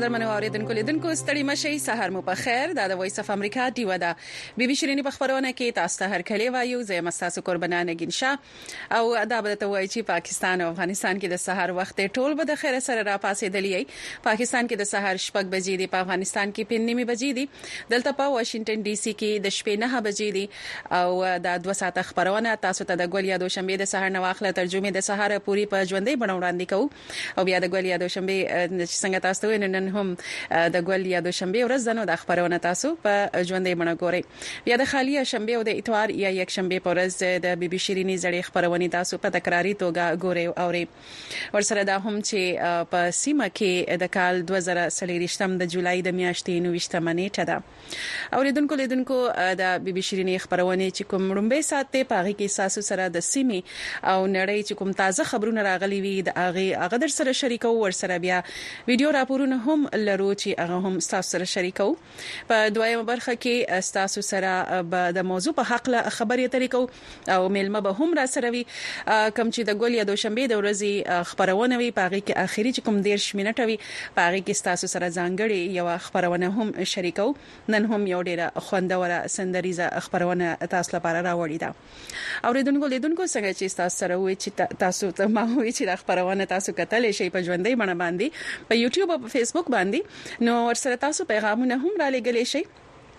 قدرمنو اوریدونکو لیدونکو ستړي مشي سحر مو په خیر دا د وایس اف امریکا دیو دا بي بي شيريني په خبرونه کې تاسو ته هر کلی وایو زه مستاسو قربانانه ګنشا او دا به ته وایي چې پاکستان او افغانستان کې د سحر وخت ټول به د خیر سره را پاسې دلی پاکستان کې د سحر شپږ بجې دی په افغانستان کې 5 بجې دی دلته په واشنگټن ډي سي کې د شپې 9 بجې دی او دا 2 ساعت خبرونه تاسو ته د ګولیا دوشنبه د سحر نواخله ترجمه د سحر پوری په ژوندۍ بڼوړاندې کوو او بیا د ګولیا دوشنبه څنګه تاسو نن هم د ګول یا د شنبه ورځ دنو د خبرونه تاسو په ژوندۍ بڼه ګورئ بیا د خالی شنبه او د اتوار یا یک شنبه پر ورځ د بي بي شيريني زړې خبرونه تاسو په تکراری توګه ګورئ او ورسره دا هم چې په سیمه کې د کال 2023 د جولای د میاشتې 29 منېټه ده اوریدونکو لیدونکو د بي بي شيريني خبرونه چې کوم رومبه ساتي پاغي کې تاسو سره د سیمه او نړۍ چې کوم تازه خبرونه راغلي وي د اغه در سره شریکو ورسره بیا ویډیو راپورونه هم لرو چې هغه هم تاسو سره شریکو په دویمه برخه کې تاسو سره د موضوع په حق له خبرې طریقو او میلمه به هم را سره وي کوم چې د ګولیا دوشنبه د ورځې خبرونه وي پاغي کې اخیری چې کوم 10 منټه وي پاغي کې تاسو سره ځانګړي یو خبرونه هم شریکو نن هم یو ډیره خوندوره سندریزه خبرونه تاسو لپاره راوړی دا اوریدونکو لیدونکو څنګه چې تاسو سره وي چې تاسو ته ما وي چې خبرونه تاسو کتلې شي په ژوندۍ باندې په یوټیوب او په فیسبوک باندې نو ورسره تاسو پیغامونه هم را لګلې شي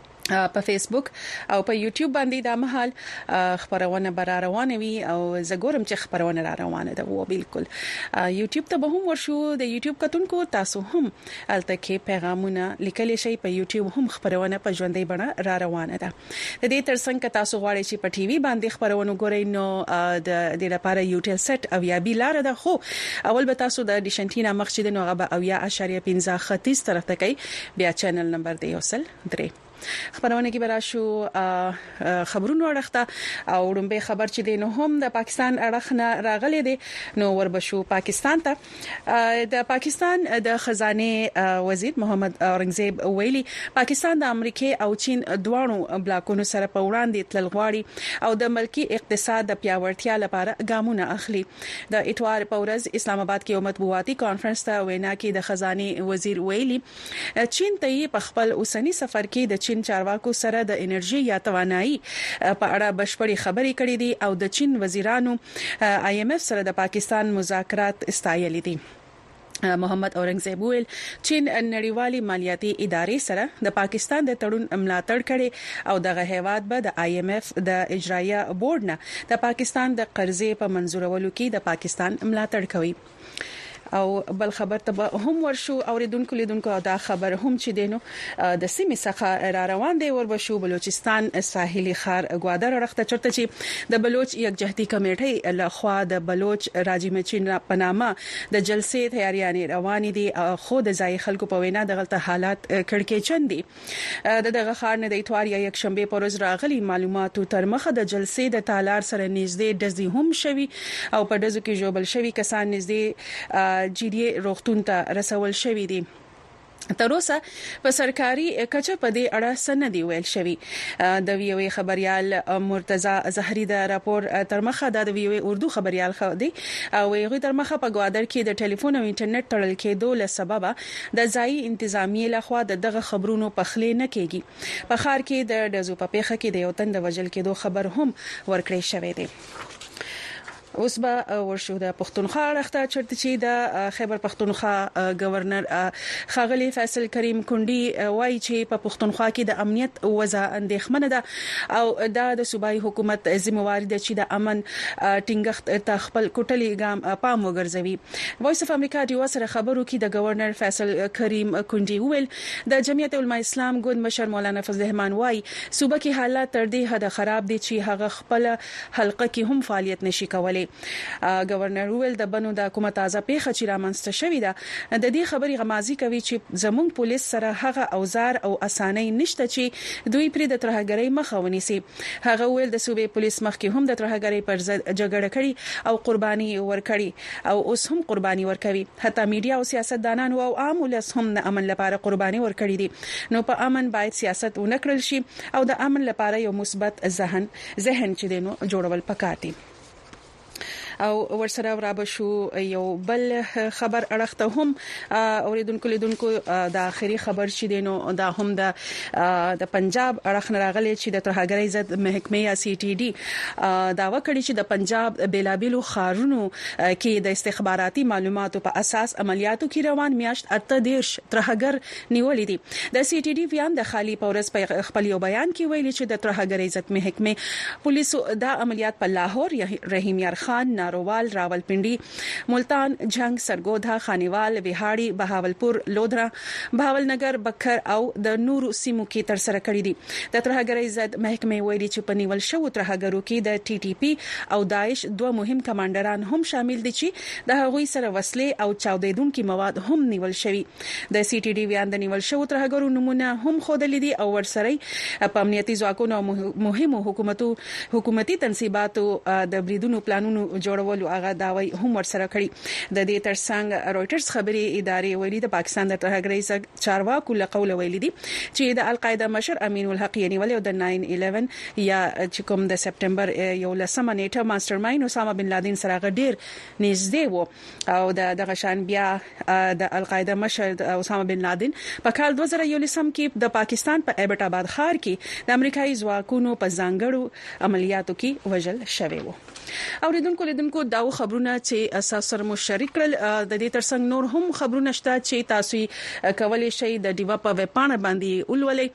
په فیسبوک او په یوټیوب باندې دا مهال خبرونه بر روانه وي او زګورم چې خبرونه را روانه ده و بالکل یوټیوب ته به هم ورشو د یوټیوب کتونکو تاسو هم الته کې پیغامونه لیکل شي په یوټیوب هم خبرونه په ژوندۍ بڼه را روانه ده د دې ترڅنګ تاسو غواړئ چې په ټي وي باندې خبرونه ګورئ نو د دې لپاره یوټیل سیټ او یا بي لار ده خو اول به تاسو د ډیشنټینا مخچې نو غبا او یا 0.15 ختیځ طرف ته کوي بیا چینل نمبر دی وصل 3 خبرونه کې براشو خبرونو اړخته او رومبه خبر چې دی نو هم د پاکستان اړخنه راغلي دي نو وربشو پاکستان ته د پاکستان د خزانه وزیر محمد اورنګزیب ویلي پاکستان د امریکا او چین دوانو بلاکونو سره په وړاندې تل غواړي او د ملکی اقتصاد د پیاوړتیا لپاره ګامونه اخلي د اتوار په ورځ اسلام آباد کې مطبوعاتي کانفرنس ته وینا کې د خزانه وزیر ویلي چین ته په خپل اوسنی سفر کې د چین چارواکو سره د انرژي یا توانایي په اړه بشپړي خبرې کړې دي او د چین وزیرانو IMF سره د پاکستان مذاکرات استایلي دي محمد اورنګزیب ویل چین نړیوالي مالیاتي ادارې سره د پاکستان د تړون ملاتړ کړي او دغه هیواد به د IMF د اجرایه بورډ نه د پاکستان د قرضې په منزورولو کې د پاکستان ملاتړ کوي او بل خبر ته هم ورشو اوریدونکو لیدونکو دا خبر هم چې دینو د سیمې څخه را روان دی وربشو بلوچستان ساحلي خار ګوادر رخته چرته چې د بلوچ یک جهتي کمیټې له خوا د بلوچ راجی مچین پنامه د جلسې تیاریانې روانې دي خو د ځای خلکو په وینا د غلطه حالات کړکېچن دي دغه خار نه د اتوار یا یک شنبه پر ورځ راغلي معلوماتو تر مخه د جلسې د تالار سره نږدې دزي هم شوي او په دزو کې جوبل شوي کسان نږدې جدي روغتون ته رسول شوی دي تر اوسه په سرکاري کچه په دې اړه سند ویل شوی د وی او ای خبريال مرتضی زهري د راپور تر مخه د وی او ای اردو خبريال خو دی او وی تر مخه په ګوادر کې د ټلیفون او انټرنیټ تړل کېدو له سببه د ځای انتظامی لخوا دغه خبرونو په خلې نه کېږي په خار کې د دزو په پیخه کې د یو تن د وجل کېدو خبر هم ورکړی شوی دی اوس به ورشو د پښتونخوا اړخته چرته چې د خیبر پښتونخوا گورنر خاغلی فیصل کریم کونډي وایي چې په پښتونخوا کې د امنیت وضع اندېښمنه ده او د صوبایي حکومت ذمہوار ده چې د امن ټینګښت ته خپل کوټلي ګام پام وګرځوي وایس اف امریکا دیو سره خبرو کې د گورنر فیصل کریم کونډي ویل د جمعیت علماء اسلام ګوند مشر مولانا فضل الرحمن وایي صوبه کې حالات تر دې حد خراب دي چې هغه خپل حلقه کې هم فعالیت نشي کولای گورنر ویل د بنو د حکومت تازه پیښه چې رامنځته شوې ده د دې خبري غمازي کوي چې زموږ پولیس سره هغه اوزار او اسانۍ نشته چې دوی پر د ترهګرۍ مخه ونیسي هغه ویل د صوبې پولیس مخ کې هم د ترهګرۍ پر ضد جګړه کړې او قرباني ورکړي او اوس هم قرباني ورکوي حتی میډیا او سیاستدانان او عام ولس هم د امن لپاره قرباني ورکړي دي نو په امن باید سیاست ونکړل شي او د امن لپاره یو مثبت ذهن چې دینو جوړول پکار دي او ورسره رابشو یو بل خبر اړخته هم اوریدونکو د اخري خبر چې دینو دا هم د پنجاب اړخ راغلي چې د ترهګرۍ ضد محکمه یا CTD دا وکړي چې د پنجاب بیلابیلو خارونو کې د استخباراتي معلوماتو په اساس عملیاتو کې روان میاشت 18 ترهګر نیولې دي. د CTD بیان د خالي پورس په خپل یو بیان کې ویلي چې د ترهګرۍ ضد محکمه پولیسو دا عملیات په لاهور، رحیم یار خان، نارووال، راولپنډي، ملتان، جنگ، سرګودا، خانیوال، ویهاړي، بهاولپور، لودرا، بهاولنګر، بکر او د نورو سیمو کې تر سره کړی دي. د ترهګرۍ ضد محکمه ویلي چې په نیول شو ترهګرو کې د TTP او داعش دوه مهم کمانډران هم شامل دي چې د هغوی سره وسلې او چاودیدونکو مواد هم نیول شوی. د CTD بیان د نیول شو ترهګرو نمونه هم خوده لیدي او ورسره په امنیتي ځواکونو او مهمو حکومتي تنصیباتو د بریدونو پلانونو جوړولو هغه داوی هم ورسره کړی. د دې ترڅنګ رويټرز خبري ادارې ویلي د پاکستان د ترهګرۍ چارواکو له قوله ویلي دي چې د القاعده مشر امین الحق یې نیولې او د 9/11 یا چې کوم د سپټمبر 11 نیټه ماستر ماینډ اسامه بن لادن سره غډیر نږدې وو او دغه شان بیا د القاعده مشر اسامه بن لادن په کال 2011 کې د پاکستان په ایبټ آباد ښار کې د امریکایي ځواکونو په ځانګړو عملیاتو کې وژل شوی وو. اوریدونکو دا خبرونه چې اساس سره مشارک کړل. د دې ترڅنګ نور هم خبرونه شته چې تاسو کولای شئ د ډیوا په ویبپاڼه باندې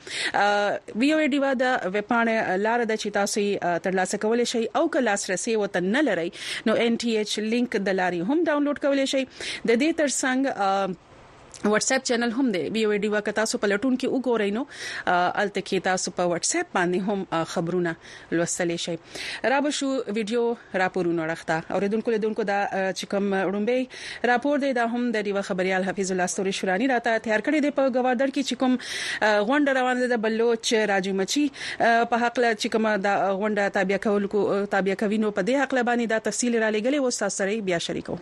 ولولئ. ویو ډیوا د ویبپاڼه لار د چې تاسو ترلاسه کولای شئ او که لاسرسي وته نه لرئ نو NTH لینک د لاري هم ډاونلوډ کولای شئ. د دې ترڅنګ واتس اپ چینل هم دی ویو ډیوا که تاسو په لټون کې وګورئ نو الته کې تاسو په واتس اپ باندې هم خبرونه لوستلی شئ. رابشو ویډیو راپورونه راخته اوریدونکو دا چې کوم وړاندې راپور دی دا هم د ډیوا خبريال حفیظ الله استوري شورانی راته تیار کړی دی په گواردر کې چې کوم غونډه روانه ده بلوچ راجو مچی په حق له چې کوم دا غونډه تابع کوي نو په دې حق له باندې دا تفصیل را لګلې و تاسو سره بیا شریکو.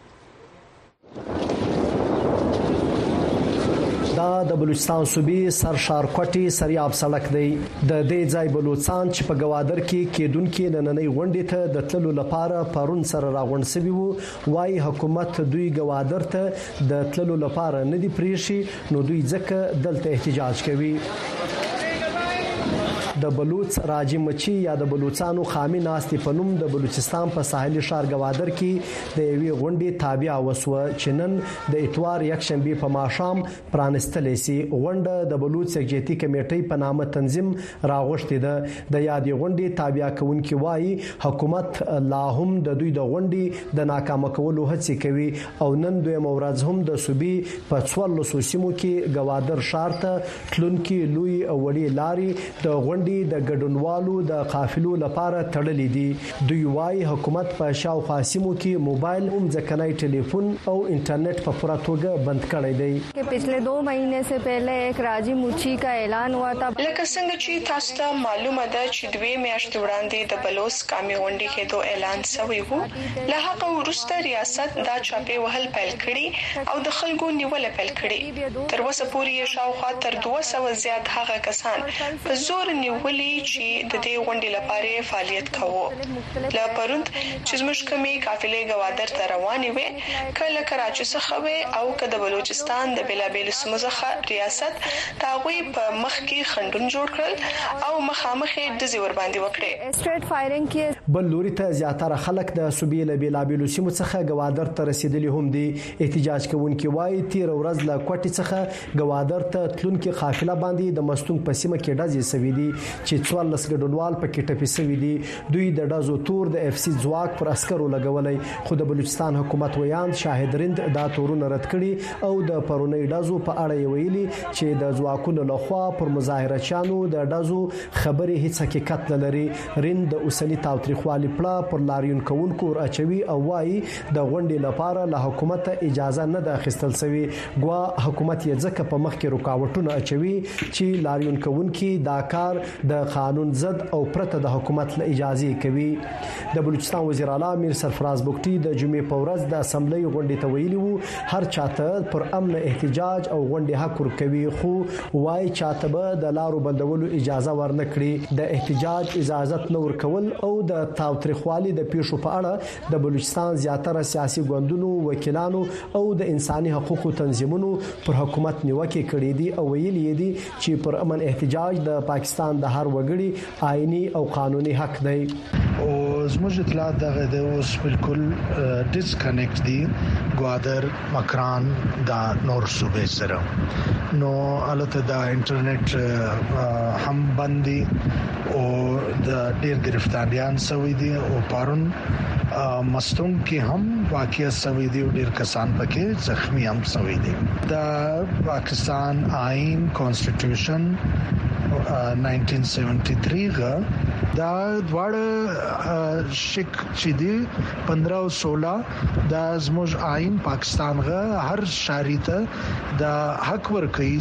دا د بلوچستان صوبې سرشارکوټي سریاب سړک دی. د دې ځای بلوچستان چې په گوادر کې کېدونکو نننۍ غونډې ته د تللو لپاره پرون سره راغونډ شوی وو. وايي حکومت دوی گوادر ته د تللو لپاره نه دی پریښي نو دوی ځکه دلته احتجاج کوي. د بلوچ راجی مچی یا د بلوچستانو خامي ناستي په نوم د بلوچستان په ساحلي ښار گوادر کې د یوې غونډې تابع وسوه چې نن د اتوار یک شنبه په ماښام پرانستلې سي. غونډه د بلوچ یکجهتي کمیټې په نامه تنظیم راغوښتې ده. د یادې غونډې تابع کوونکي وایي حکومت لا هم د دوی د غونډې د ناکامه کولو هڅې کوي او نن دویمه ورځ هم د صوبې په 14 سیمو کې گوادر ښار ته تلونکي لوی او وړي لاري د غونډې د ګډونوالو د قافلو لپاره تړلې دي. دوی وايي حکومت په شاوخوا سیمو کې موبایل او ځکنای ټلیفون او انټرنیټ په پوره توګه بند کړی دی. कि पिछले 2 महीने से पहले एक राजी मुची का ऐलान हुआ था. لکه څنګه چې تاسو ته معلومه ده چې 2 میاشتې وړاندې د بلوچ قومي غونډې کې دوه اعلان شوی وو. له هغه وروسته ریاست دا چاپی وهل پیل کړي او د خلکو نیول پیل کړي. تر اوسه پورې شاوخوا تر 200 زیات هغه کسان په زور نیولې چې د دې غونډې لپاره فعالیت کوي. لا پروند چې زموږ کمی قافلې گوادر ته روانې وي کله کراچي څخه او کله بلوچستان د بلابل سیمو څخه ریاست تاغوی په مخ کې خندون جوړ کړل او مخامخ د زور باندې وکړي. سټریټ فایرینګ کې بل لوري ته زیاتره خلک د صوبې له بلابل سیمو څخه گوادر ته رسیدلی هم دي. احتجاج کوونکي وایي تیر ورځ له کوټي څخه گوادر ته تلونکي قافله باندې د مستونګ په سیمه کې ډزې سوي دي چې 14 ګډونوال پکې ټپي سوي دي. دوی د ډزو تور د FC ځواک پر عسکرو لګولې خو د بلوچستان حکومت ویاند شاهد رند دا تورونه رد کړي او د پرونی ډزو په اړه ویلي چې د ځواکونو لخوا پر مظاهرچیانو د ډزو خبرې هیڅ حقیقت نه لري. رند د اوسنی تاوتریخوالي پړه پر لاریون کوونکو اچوي او وايي د غونډې لپاره له حکومت اجازه نه ده اخیستل شوی. ګوا حکومت یې ځکه په مخ کې رکاوټونه اچوي چې لاریون کوونکي دا کار د قانون ضد او پرته د حکومت له اجازه کوي. د بلوچستان وزیر اعلی امیر سرفراز بګټي د جمعې په ورځ د اسمبلی غونډې ته ویلي وو هر چاته پر امن احتجاج او غونډې حق ورکوي، خو وای چاته به د لارو بندولو اجازه ورنکړي. د احتجاج اجازه نه ورکول او د تاوتریخوالي د پیښو په اړه د بلوچستان زیاتره سیاسي ګوندونو وکیلانو او د انساني حقوقو تنظیمونو پر حکومت نیوکه کړې دي او ویلي دي چې پر امن احتجاج د پاکستان د هر وګړي آئینی او قانوني حق دی. او زموږ اطلاعات دغه د اوس بالکل ډیسکنیکټ دي ګوادر مکران دا نور صوبې سره نو البته د انټرنیټ هم بندي او د ډېر گرفتاریان سوي دي او پرون مستون کې هم واقعي سوي دي او ډېر کسان پکې زخمی هم سوي دي. د پاکستان آئین کانسټیټیوشن 1973 غا دا دواړه شک چې دی 15 او 16 د زموږ آئین پاکستان غا هر شهري ته د حق ورکړي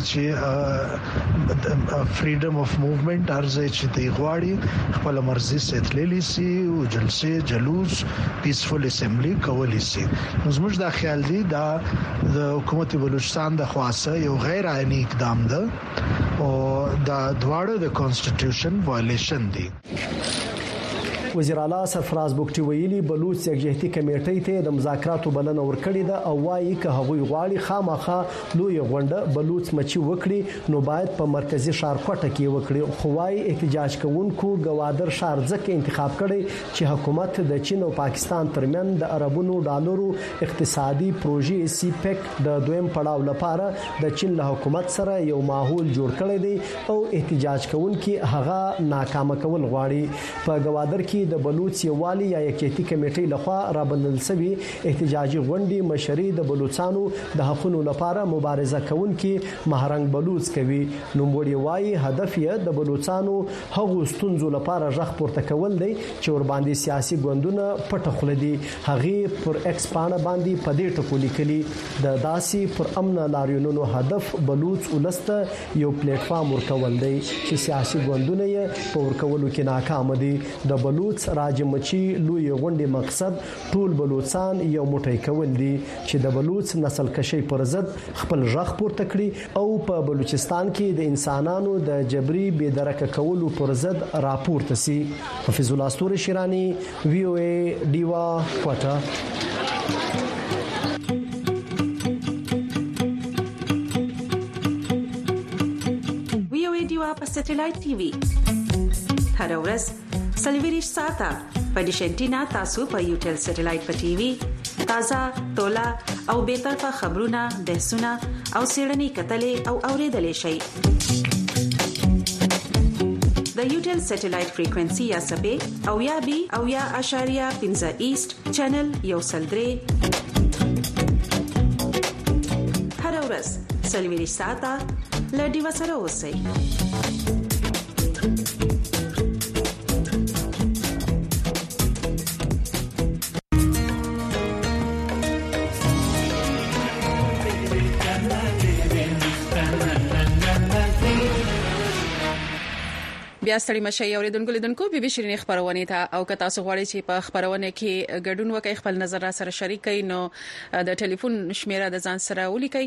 چې فریډم اف موومېنټ ارزه چې دی غواړي خپل مرزي ستللی سي او جلسه جلوس پیسفل اسمبلی کولی سي. زموږ دا خیال دی دا د حکومت بلوچستان د خاصه یو غیر آئینی اقدام ده او دا دواړه د کانسټیټیوشن وایلیشن دي. وزیر اعلی سرفراز بګټي ویلي بلوچ یکجهتي کمیټې ته د مذاکراتو بلنه ورکړې ده او وايي چې هغوی غواړي خامخا لوی غونډه بلوچ مچي وکړي نو باید په مرکزی ښار کوټه کې وکړي. خو وايي احتجاج کوونکو ګوادر ښار ځکه انتخاب کړي چې حکومت د چین او پاکستان ترمن د اربونو ډالرو اقتصادي پروژې سی پیک د دویم پړاو لپاره د چین له حکومت سره یو ماحول جوړ کړی دی او احتجاج کوونکي هغه ناکام کول غواړي. په ګوادر کې د بلوچ یوالي یا یکجهتي کمیټې لخوا رابلل شوی احتجاجي غونډې مشري د بلوچستانو د حقوقو لپاره مبارزه کوونکي مهرنګ بلوچ کوي. نوموړي وایي هدف یې د بلوچستانو هغو ستونزو لپاره ژغ پورته کول دی چې ور باندې سیاسي ګوندونه پټه خوله دي. هغه پر ایکس پاڼه باندې په دې ټکو لیکلي د داسې پر امن لاریونونو هدف بلوچ ولسته یو پلیټ فارم ورکول دی چې سیاسي ګوندونه یې په ورکولو کې ناکام دي. د بلوچ راجمچي لوی غونډې مقصد ټول بلوچستان یو موټی کول دي چې د بلوچ نسل کشي پر ضد خپل ژغ پورته کړي او په بلوچستان کې د انسانانو د جبري بېدرکه کولو پر ضد راپورته سي. حفیظ الله استوري شیرانی وی او ای دیوا کوټه. وی او ای دیوا په سټلایټ ټي وي هر ورځ سلویریش ساته په ډیشنټینا تاسو په یوټل سټلایټ په ټي وي تازه تولا او به طرفه خبرونه بحثونه او سیړنی کتلې او اوریدلې شي. د یوټل سټلایټ فریکوئنسي یا سبې او یا بي او یا اشاریه 15 ایست چینل یو سلدري هر ورځ سلویریش ساته لډي وسره اوسئ. بیا ستړي مشه اوریدونکو لیدونکو بي بي شيرين خبرونه ته او که تاسو غواړئ چې په خبرونه کې ګډون وکړئ خپل نظر را سره شریک کړئ نو د ټلیفون شمیره د ځان سره ولیکئ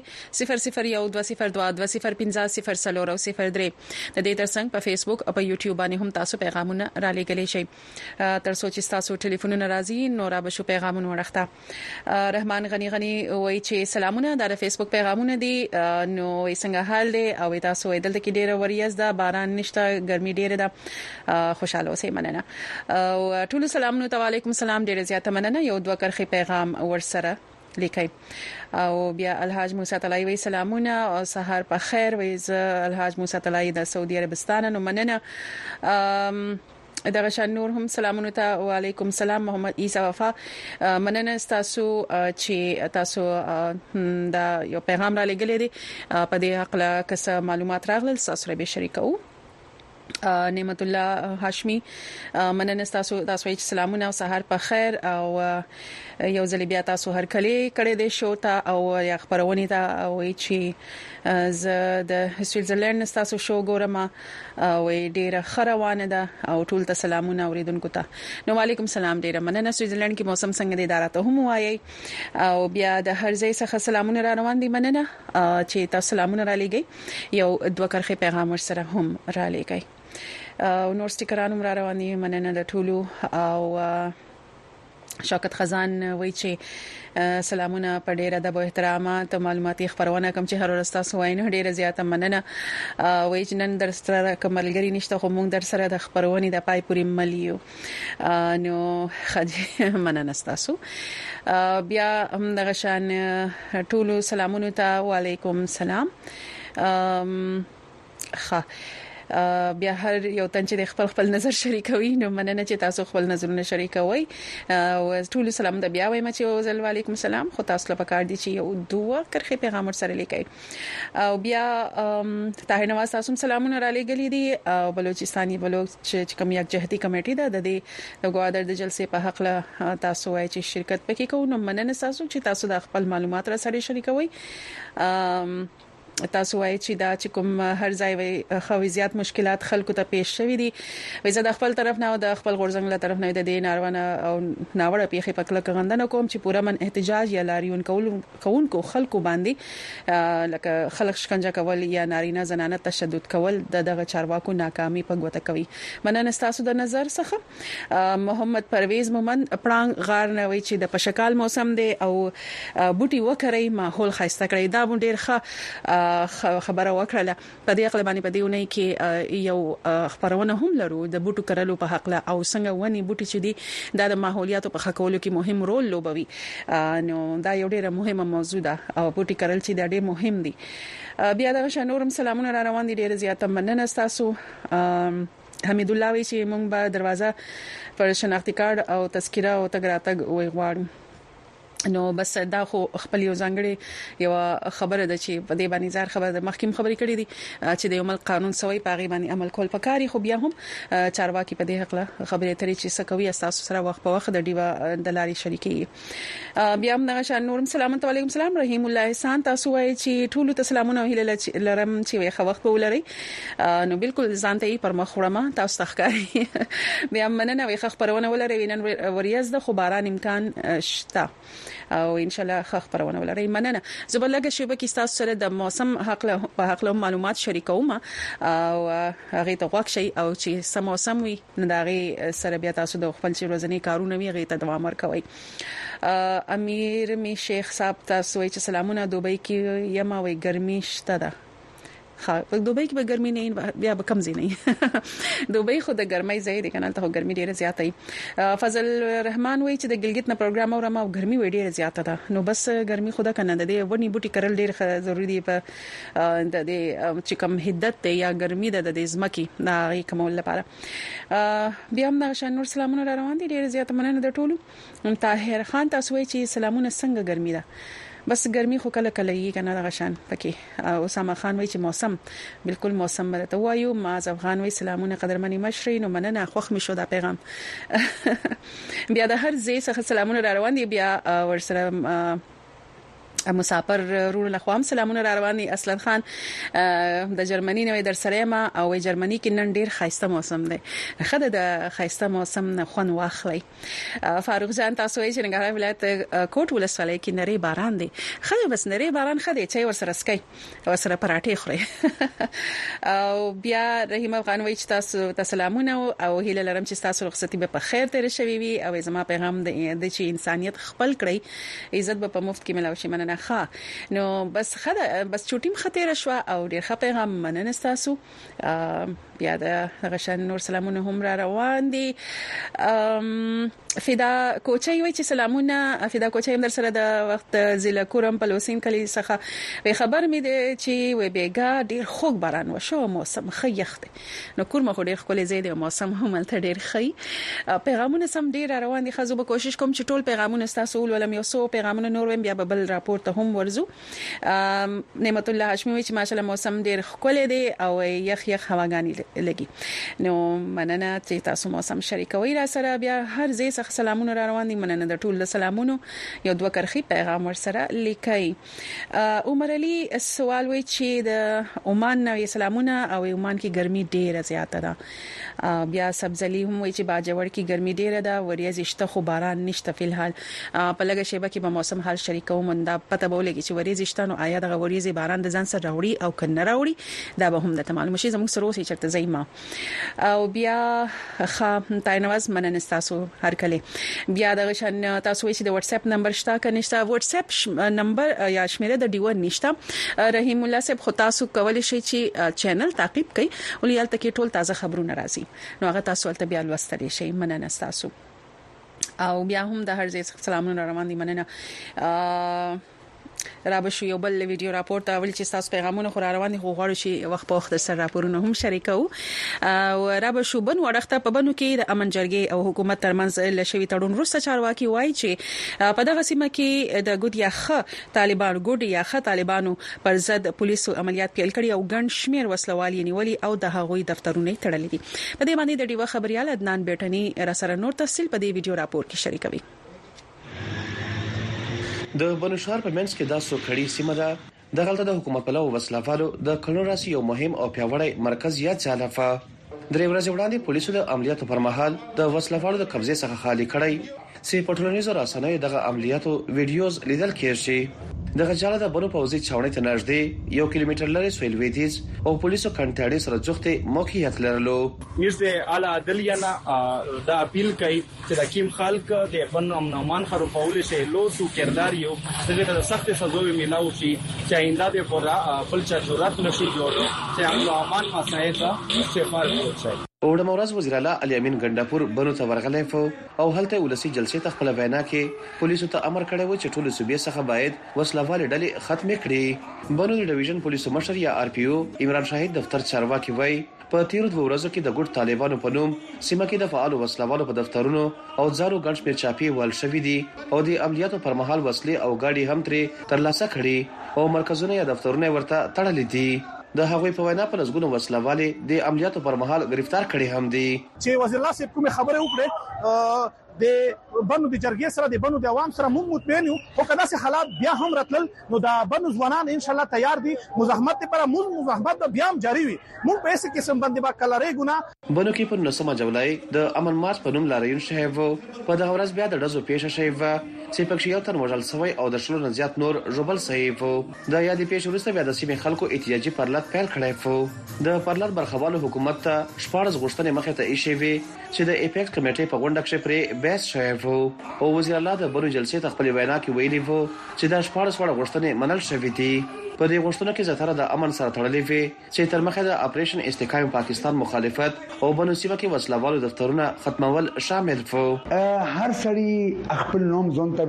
0012020500 او 03 د دې ترڅنګ په فیسبوک او په یوټیوب باندې هم تاسو پیغامونه را لېږلی شئ. تر څو چې تاسو ټلیفونونه راځي نو را به شو پیغامونه ورخته. رحمان غنی وایي چې سلامونه د فیسبوک پیغامونه دي نو څنګه حال دی او تاسو دلته کې ډیره وریاز ده باران نشته ګرمي ډیره ده خوشاله اوسئ مننه او ټول سلام نو علیکم سلام ډیره زیاته مننه یو دوه کرخي پیغام ورسره لیکي او بیا الحاج موسی طلای وی سلامونه او سحر په خیر وی الحاج موسی طلای د سعودي عربستان نو مننه دغه شان نور هم سلامونه ته وعليكم السلام محمد عيسى وفا مننه تاسو چې تاسو دا یو پیغام را لګلې دي په دې حق له کس معلومات راغلل تاسو به شریکو. نعمت الله هاشمي مننه تاسو سلامونه او سحر په خیر او یو ځل بیا تاسو هر کله کړه د شو ته او یا خبرونه ته او چې ز د سویټزرلند تاسو شو ګورم او ډیره خروانه ده او ټول ته سلامونه اوریدونکو ته نو وعلیکم سلام ډیره مننه سویټزرلند کې موسم څنګه دی اداره ته هم وایي او بیا د هر ځای څخه سلامونه را روان دي مننه چې تاسو سلامونه را لګي یو دوه کرخه پیغام سره هم را لګي او نور سټیکرانو را روان دي مننه د ټولو او شوکت خزان وایي چې سلامونه په ډیره د احترامات معلوماتي خبرونه کوم چې هر ورځ تاسو وایي ډیره زیاته مننه وایي چې نن در سره کوملګری نشته خو موږ در سره د خبرونه د پای پورې مليو نو خدای مننه تاسو بیا هم د غشان ټولو سلامونه ته وعلیکم سلام بیا هر یو تن چې خپل نظر شریکوي نو مننه چې تاسو خپل نظرونه شریکوي او ټول سلام د بیا وایم چې وعلیکم سلام خو تاسو لپاره کار دي چې یو دوه کرخه پیغام سره لیکي او بیا طاهر نواز تاسو سلامونه را لګلې دي او بلوچستاني بلوچ چې کوم یک جهتي کمیټه ده د دې غوادر د جلسې په حق له تاسو وایي چې شرکت پکې کوو نو مننه تاسو چې تاسو د خپل معلومات را سره شریکوي تاسو وایي چې دا چې کوم هر ځای وي خوازيات مشکلات خلکو ته پیښ شوې دي وای زه د خپل طرف نه او د خپل غورځنګ له طرف نه د دې ناروانه او ناوړه پیښې په کله غندنه کوم چې پوره من احتجاج یا لاریون کوونکو خلکو باندې لکه خلک شکنجه کول یا نارینه زنانه تشدد کول دغه چارواکو ناکامي په ګوته کوي مننه تاسو د نظر څخه محمد پرویز مومن پړنګ غار نه وای چې د پشکال موسم دی او بوټي وکړی ماحول خاصه کړی دا ډیر ښه خبره وکړه په دې خپل باندې په دې ونې کې یو خبرونه هم لرو د بوټو کرلو په حق له او څنګه ونی بوټي چې دي د ماحولیاتو په خکولو کې مهم رول لوبوي نو دا یو ډیره مهمه موضوع ده او بوټي کرل چې ډیر مهم دي بیا د شنورم سلامونه را روان دي ډیره زیاته مننه تاسو حمید الله وی چې مونږ به دروازه پر شناختی کارت او تذکره او تګراتګ وی غواړو نو بس دا خو خپل یو ځانګړي یو خبره ده چې په دې باندې ځار خبره د محکمې خبرې کړې دي چې د عمل قانون سوی پاغي باندې عمل کول پکاري خو بیا هم چارواکي په دې حق له خبرې ترې چې سکوي اساس سره وخت په وخت د ډیوا د لاري شریکي بیا هم د شان نورم سلام علیکم سلام رحیم الله احسان تاسو وایي چې ټول ته سلامونه هیله لرم چې وي وخت په ولري نو بالکل ځانته پر مخ وړم تاسو تخکاري بیا مننه وي خبرونه ولري نن وریاض د خبران امکان شته او ان شاء الله خبرونه ولري مننه زبلګه شوبه کې تاسو سره د موسم په حق له معلومات شریکوم او هغه ته وښه شي او چې سم موسم وي نو دغه سره بیا تاسو د خپل ورځنی کارونه وی غي ته دوام ورکوي امیر می شیخ صاحب تاسو چې سلامونه دوبۍ کې یما وي ګرمي شته ده په دوبۍ کې به ګرمي نه بیا به کم زی نه دوبۍ خو د ګرمۍ ځای دی کنه ته ګرمي ډیره زیاته ای فضل رحمان وای چې د ګلګت نه پروګرام اورم او ګرمي وی ډیره زیاته ده نو بس ګرمي خدا کنه د ونی بوټي کرل ډیر ضروری دی په د چې کوم حدت ته یا ګرمي د ځمکې دا غي کومول لپاره بیا هم د شان نور سلامونه را روان دي ډیره زیاته مننه د ټولو طاهر خان تاسو وای چې سلامونه څنګه ګرمي ده بس ګرمي خو کله کله یې کنه د غشان پکې اسامه خان وای چې موسم بالکل موسم مرته وایو ما افغان وای سلامونه قدرمنې مشري نو مننه خوښ مې شو دا پیغام بیا د هر ځای څخه سلامونه را روان دي بیا ورسره مسافر رول لخوام سلامونه را روان دي اسلم خان د جرمني نوې در سره ما او جرمني کې نن ډیر خاصه موسم دی خدای د خاصه موسم نه خون واخلي فاروق جان تاسو یې چې نګهار ولایت کوټ ولسوالۍ کې نری باران دی خدای بس نری باران خدای چې ورسره سکي ورسره پراټي خوري او بیا رحیم افغان وای چې تاسو سلامونه او هیله لرم چې تاسو رخصتي به په خیر تیر شوي وي او زما پیغام د چې انسانيت خپل کړی عزت به په مفت کې ملو شي مننه نو بس بس چوټیم خطر شو او ډیر ښه پیغام مننه تاسو بیا د غشن نور سلامونه هم را روان دي فدا کوچي وای چې سلامونه فدا کوچي هم در سره د وخت ضلع کورم په لوسین کلی څخه خبر مې دي چې وې بیګا ډیر خوږ باران وشو موسم خیخت نو کور مخ ډیر خپل زیاده موسم هم تل ډیر خي پیغامونه سم ډیر روان دي خزو به کوشش کوم چې ټول پیغامونه تاسو ولولم یو سو پیغامونه نور ویم بیا بل راپورټ ته هم ورزو. نعمت الله هاشمي چې ماشاءالله موسم ډیر ښکلی دی او یخ هواګانی لګي. نو مننه چې تاسو موسم شریکوي را سره. بیا هر ځای څخه سلامونه را روان دي. مننه د ټول سلامونو. یو دوه کرخي پیغام ور سره لیکي. عمر علي سوال وی چې د عمان نو سلامونه او عمان کې ګرمي ډیره زیاته ده. بیا سبزلی هم وی چې باجوړ کې ګرمي ډیره ده. وریځ شته خو باران نشته فلحال. په لګه شیبه کې به موسم حال شریکو مندا پته به ولګي چې وریځ شته نو آیا د وریځ باران د ځان سره راوړي او کنه راوړي دا به هم د معلومه شي. زموږ سره اوسې چرته زېما او بیا تاینواز مننه تاسو هر کله. بیا د غشن تاسو چې د واتس اپ نمبر شته کنيشته واتس اپ نمبر یا شمیره د ډیو نشته. رحیم الله صاحب خو تاسو کولای شئ چې چینل تعقیب کړئ ولې الته کې ټول تازه خبرونه راځي نو هغه تاسو ولته بیا لوستلی شئ. مننه تاسو. او بیا هم د هر ځای سلامونه روان دي. مننه رابشو یو بل ویډیو راپورټ اول چې تاسو پیغامونه خو روان دي. غواړو چې وخت په وخت سره راپورونه هم شریکو. او رابشو بن وړخته په بنو کې د امن جرګې او حکومت ترمنځ لشي تړون وروسته چارواکي وایي چې په دغه سیمه کې د ګډ یا خ طالبانو پر ضد پولیسو عملیات پیل کړي او ګڼ شمیر وسلوال یې نیولي او د هغوی دفترونه تړلي دي. په دې باندې د ډیوه خبريال عدنان بیٹنی را سره نور تفصیل په دې ویډیو راپور کې شریکوي. د بنوشهر په منځ کې د سوکړی سیمه ده. د غلطه د حکومت په لور وسلوالو د کلوراسي یو مهم او پیاوړی مرکز یا ځالفه درې ورځې وړاندې پولیسو د عملیاتو پر مهال د وسلوالو د قبضه څخه خالی کړی. چې په ټولنیزو رسنیو دغه عملیاتو ویډیوز لیدل کېږي. د غجاله د بنو پوزي چاونې ته نږدې 1 کیلومتر لري سویل ویدیز او پولیسو کنټاړي سره ځخته موقعیت لرلو. میرزه اعلی عدلینا دا اپیل کوي چې د کیم خلک د بن امن خرافول شي لو تو کردار یو دغه سخت سزاوي ملاو شي چې آینده د پورا خپل جرأت نشي جوړ چې امن امان مسایته استفاده وکړي. اوړه مورز وزیر اعلی علي امین ګنداپور بنو ته ورغلی فو او هلته ولسی جلسې ته خپل وینا کې پولیسو ته امر کړی و چې ټول صوبې څخه باید وسلوال ډلې ختم کړي. بنو د ډیویژن پولیسو مشر یا آر پی او عمران شاهد دفتر چارواکي وای په تیر 2 ورځو کې د ګډ طالبانو په نوم سیمه کې د فعال وسلوالو په دفترونو او ځارو ګڼ شمېر چاپی ول شوې دي او د عملیاتو پر مهال وسلې او گاډي هم ترې ترلاسه کړي او مرکزونه یا دفترونه ورته تړلې دي. د هغوی په وینا په لسګونو وسلوالي د عملیاتو پر مهال گرفتار کړي هم دي. چې وزیر الله صاحب کوم خبره وکړه د بنو د جرګې سره د بنو د عوام سره موږ مطمئن یو او کله چې حالات بیا هم راتلل نو د بنو ځوانان ان شاء الله تیار دي مزاحمت لپاره. مزاحمت بیا هم جاری وي. موږ په هیڅ قسم باندې با کلاري ګنا بنو کې په 9 جولای د امن مارچ په نوم لاریون شوی و. په دغه ورځ بیا د ډزو پیښه شوی و چې پکې یو تن وژل شوی او د شلو نه زیات نور ژوبل شوی و. د یادې پیښې وروسته بیا د سیمې خلکو احتجاجي پرلط پیل کړی و. د پرلط برخوالو حکومت ته 14 غوښتنې مخې ته ایښې وې چې د ایپیکس کمیټې په غونډه کې پرې بحث شوی و او وزیر الله د بنو جلسې ته خپل وینا کې ویلي و چې د 14 غوښتنې منل شوې دي. په دې غوښتنو کې زیاتره د امن سره تړلې وي چې تر مخه د اپریشن استحکام پاکستان مخالفت او بنو سیمه کې وسلوالو دفترونه ختمول شامل وو. هر سړی خپل نوم ځون ته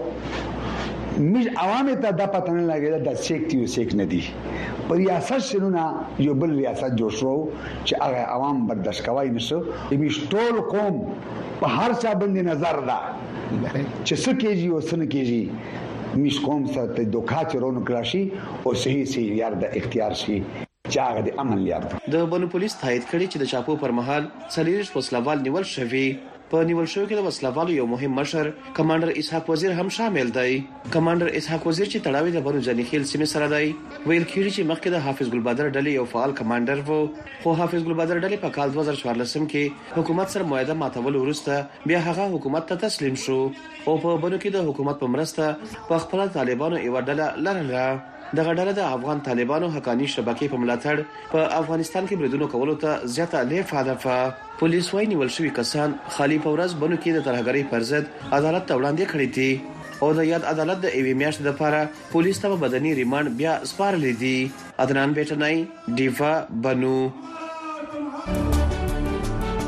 ورکړو مش عوامه ته د پته نه لګیدا د سیکټیو سیک نه دي. پر ریاست شنونه یو بل ریاست جوړ شو چې هغه عوام برداشت کوي نشو. مش ټول قوم په هر څه باندې نظر ده چې څه کېږي او څه نه کېږي. مش قوم سره دوکا چرونو کلاشي او صحیح یار د اختیار شي چې د امن یار. د بنو پولیس تایید کړي چې د چاپو پر مهال سلیریش وسلوال نیول شوی. په نیول شو کې د وسلوالو یو مهم مشر کمانډر اسحاق وزیر هم شامل دی. کمانډر اسحاق وزیر چې تړاوی د بنو جنیخیل سیمه سره دی ویل کېږي چې مخکې د حافظ ګلبادر ډلې یو فعال کمانډر وو خو حافظ ګلبادر ډلې په کال 2014 کې حکومت سره معاهده ماتول وروسته بیا هغه حکومت ته تسلیم شو او په بنو کې د حکومت په مرسته په خپل طالبانو یو ډله لرله. دغه ډله د افغان طالبانو حقانی شبکې په ملاتړ په افغانستان کې بریدونو کولو ته زیاته لیفاده. پولیس وايي نیول شوی کسان خالی په ورځ بنو کې د ترهګرۍ پر ضد عدالت ته وړاندې کړي دي او د یاد عدالت د ایوي میاشتې لپاره پولیس ته بدني ریماند بیا سپارلې دي. عدنان بیٹنای دیوا بنو. د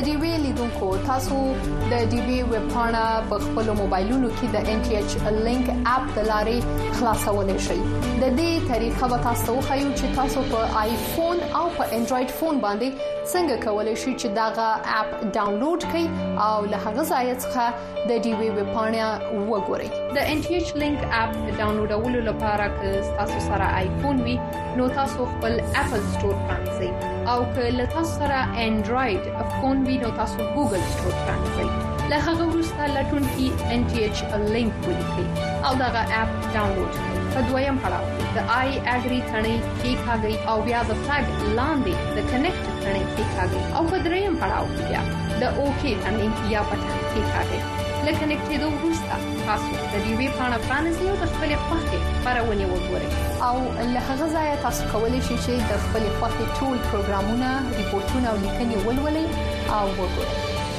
د ډیوی لیدونکو تاسو د ډیوی ویب پاڼه په خپل موبایلونو کې د NTH لینک اپ د لارې خلاصولای شئ. د دې طریقه به تاسو خو چې تاسو په آیفون او په انډراید فون باندې څنګه کولای شئ چې داغه اپ ډاونلوډ کړئ او له هغه ځای څخه د ډیوی ویب پاڼه وګورئ. د NTH لینک اپ ډاونلوډولو لپاره که تاسو سره آیفون وي نو تاسو خپل اپل سٹور پرانځئ او که له تاسو سره انډراید فون وي نو تاسو ګوګل سٹور پرانځئ. له هغه وروسته لټون کې NTH لینک ولیکئ او داغه اپ ډاونلوډ کړئ. په دویم پړاو د آی اګری ثنې کلیکاږئ او بیا د فلګ لاندې د کنیکټ ثنې کلیکاږئ او په دریم پړاو کې بیا د اوکی ثنې یا بټن کلیکاږئ. لکه نکټېدو وروسته تاسو د ډیوی پاڼه پرانځئ او د خپل خوښې خبرونه وګورئ او له هغه ځای تاسو کولی شئ چې د خپل خوښې ټول پروګرامونه، ریپورتونه او لیکنې ولولئ او وګورئ.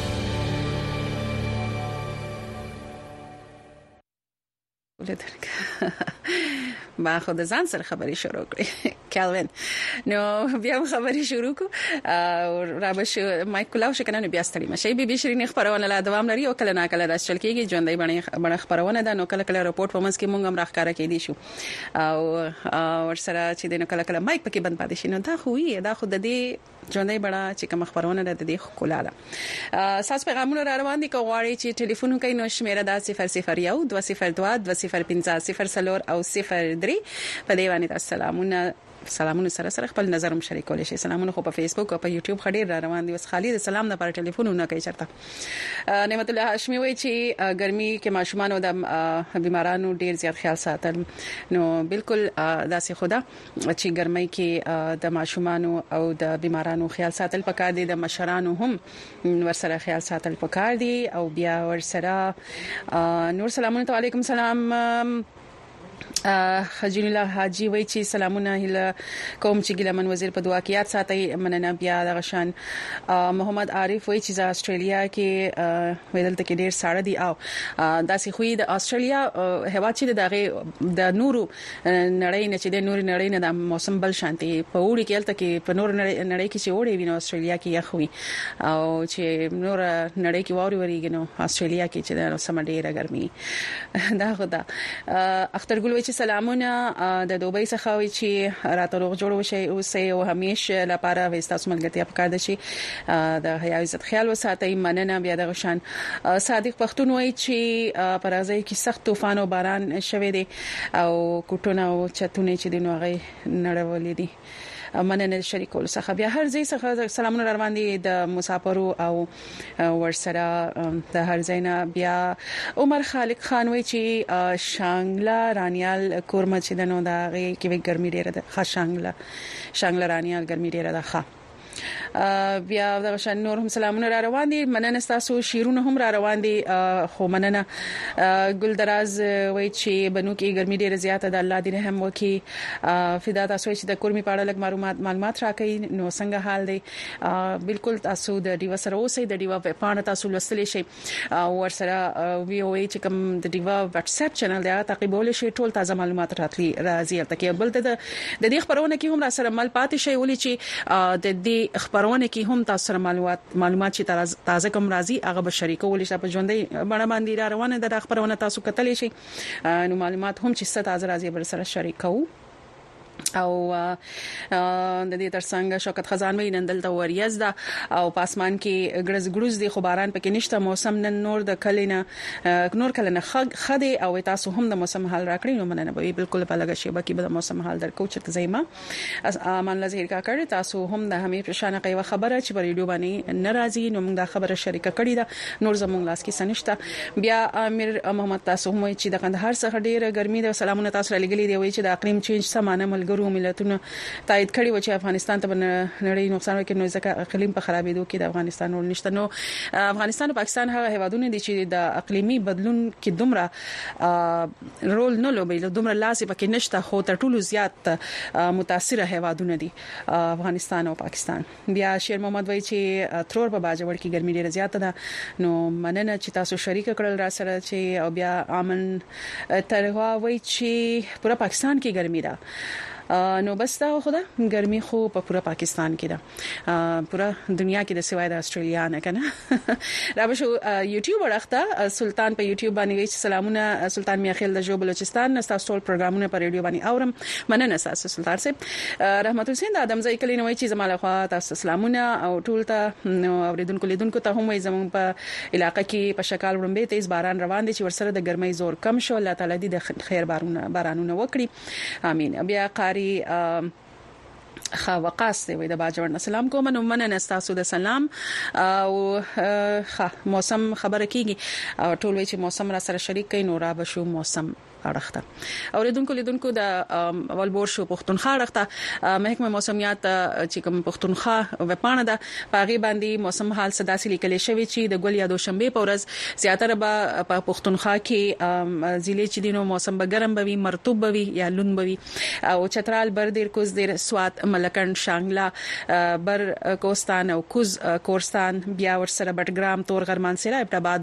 ما خو د ځان سره خبرې شروع کړې کالوین نو بیا خبرې شروع کو او رابش مایک کلاو شکنه نو بیا ستړي مشه بي بي شيرين خبرونه لا دوام لري او کله نا کله راځل کېږي ژوندۍ باندې خبرونه ده نو کله کله رپورټ ومنس کې مونږ هم راخاره کې دي شو او ورسره چې دنه کله کله مایک پکې بند پاتې شي نو دا خو د دې ژوندۍ بڑا چې کوم خبرونه ده د دې کولا ده. ساس پیغامونه را روان دي کوغواړي چې ټلیفون کوي نو شمیره ده 001 202 205 0 او 03 په دی باندې سلامونه سره خپل نظر مشارکول شي. سلامونه خو په فیسبوک او په یوټیوب خډیر را روان دي. وس خالد سلام نه پر ټلیفونونه کوي چرته. نعمت الله هاشمي وایي چې ګرمي کې ماشومان او د بیمارانو ډیر زیات خیال ساتل نو بالکل داسې خدا چې ګرمي کې د ماشومان او د بیمارانو خیال ساتل پکار دي. د مشرانو هم ورسره خیال ساتل پکار دي او بیا ورسره نور سلامونه علیکم سلام خجل الله حاجی وای چې سلامونه هله کوم چې ګلمن وزیر په دعا کې یاد ساتي مننه. بیا د غشان محمد عارف وای چې د استرالیا کې ویدل ته کې ډیر ساړه دي او داسې خوې د استرالیا هوا چې دغه د نورو نړۍ نه چې د نورو نړۍ نه د موسم بل شانتي په وړي کې الته کې په نور نړۍ کې چې وړي ویني استرالیا کې یخوي او چې نور نړۍ کې ووري وريږي نو استرالیا کې چې د سم ډیره ګرمي دا خدا. اختر ګل وای چې سلامونه د دوبۍ څخه وای چې راته روغ جوړ وشي او سه او همیشه لپاره وستاسو ملګرتیا پکار دي شي د حیا عزت خیال وساتئ مننه. بیا د غشان صادق پختون وای چې پرازي کې سخت طوفان او باران شوه دي او کوټونه او چتونه چې د نوغه نړولې دي مننه شریکول څخه. بیا هر ځای څخه سلامونه روان دي د مسافرو او ورسره د هر ځاینا. بیا عمر خالق خان وای چې شانګلا رانیال کورمه چې دنو دا کې ګرمي ډیره ده. شانګلا رانیال ګرمي ډیره ده. بیا د شان نور هم سلامونه را روان دي مننه. تاسو شیرونه هم را روان دي خو مننه. ګلدراز وای چې بنو کې ګرمي ډیره زیاته ده الله دې رحم وکي. فدا تاسو چې د کورمي پاړه لګ معلومات راکړي نو څنګه حال دی. بالکل تاسو د ډیوا سره اوسئ د ډیوا په پاڼه تاسو لوستلی شئ ورسره وی او چې کوم د ډیوا واتس اپ چینل دی تعقیبول شي ټول تازه معلومات راتلی راځي تکي بل د دې خبرونه کې هم را سره مل پاتې شي ولې چې د دې خبرونه کې هم تاسو سره معلومات چې تازه کوم راځي هغه به شریکول شي په ژوندۍ باندې را روانه د خبرونه تاسو کتلی شي نو معلومات هم چې تازه راځي بر سره شریکو. او د دې ترڅنګ شوکت خزان وی نن دلته وریاز ده او پاسمان کې ګرځ دي خو باران پکې نشته. موسم نن نور د کلینه نور کلینه خدي او تاسو هم د موسم حال راکړئ نو مننه به بالکل په لګه شی باقي به د موسم حال درکو چې زېما امان لزهیر کا کړی تاسو هم د همې پرشانه کوي خبره چې په ریډیو باندې ناراضي نو موږ دا خبره شریکه کړې ده نور زموږ لاس کې سنشته. بیا امیر محمد تاسو هم چې د کندهار څخه ډیره ګرمي ده سلامونه تاسو لګلې دی وای چې د اقلیم چینج سمانه ملګرو ملتونو تایید کړی و چې افغانستان ته نړۍ نقصان وکړي نو ځکه اقلیم په خرابېدو کې د افغانستان ور نشته. نو افغانستان او پاکستان هغه هیوادونه دي چې د اقلیمي بدلون کې دومره رول نه لوبي دومره لاس پکې نشته خو تر ټولو زیات متاثره هیوادونه دي افغانستان او پاکستان. بیا شیر محمد وای چې ترور په باجوړ کې ګرمي ډیره زیاته ده نو مننه چې تاسو شریک کړل را سره چې او بیا امن ترغوا وای چې پورا پاکستان کې ګرمي ده نو بس دا خو دا ګرمي خو په پورا پاکستان کې ده پورا دنیا کې د سوای د استرالیا نه کنه را به شو یوټیوب ورخته سلطان په یوټیوب باندې وی سلامونه سلطان میاخیل د جو بلوچستان نستاسو ټول پروګرامونه په ریډیو باندې اورم مننه تاسو سلطان صاحب رحمت حسین د ادم ځای کلی نوې چې زماله خوا تاسو سلامونه او ټول ته اوریدونکو لیدونکو ته هم زمون په علاقې کې په شکل وړاندې تیز باران روان دي چې ورسره د ګرمۍ زور کم شو الله تعالی دې د خیر بارانونه وکړي امين بیا قاری خا وقاص دی د باجوړ سلام کوم نو مننه تاسو د سلام او موسم خبره کیږي او ټول وی چې موسم را سره شریک کین نو را بشو موسم اړخته اوریدونکو لیدونکو د اول بور شو پښتونخوا اړخته محکمه موسمیات چې کوم پښتونخوا وپانه ده پاغي باندې موسم حال صداسي لیکل شوی چې د ګل یا دوشنبه په ورځ زیاتره په پښتونخوا کې ضلع چې دینو موسم به ګرم بوي مرطوب بوي یا لوند بوي او چترال بردیر کوز دیر سوات ملکن شانګلا بر کوستان او کوز کورستان بیا ور سره بټګرام تور غرمان سره ابتاباد